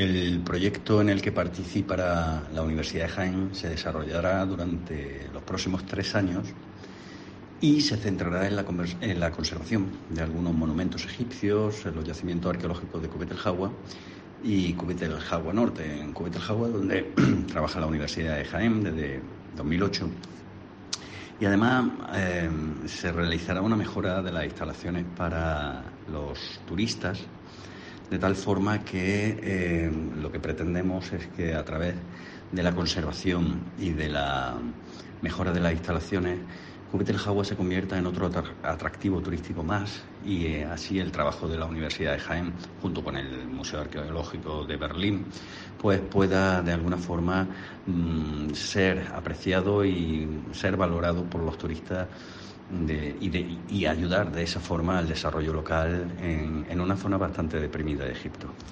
El proyecto en el que participa la Universidad de Jaén se desarrollará durante los próximos 3 años y se centrará en la conservación de algunos monumentos egipcios, en los yacimientos arqueológicos de Cubet el Jagua y Cubet el Jagua Norte. En Cubet el Jagua, donde trabaja la Universidad de Jaén desde 2008. Y además se realizará una mejora de las instalaciones para los turistas, de tal forma que lo que pretendemos es que a través de la conservación y de la mejora de las instalaciones, Cubet el Jagua se convierta en otro atractivo turístico más, y así el trabajo de la Universidad de Jaén, junto con el Museo Arqueológico de Berlín, pues pueda de alguna forma ser apreciado y ser valorado por los turistas y ayudar de esa forma al desarrollo local en una zona bastante deprimida de Egipto.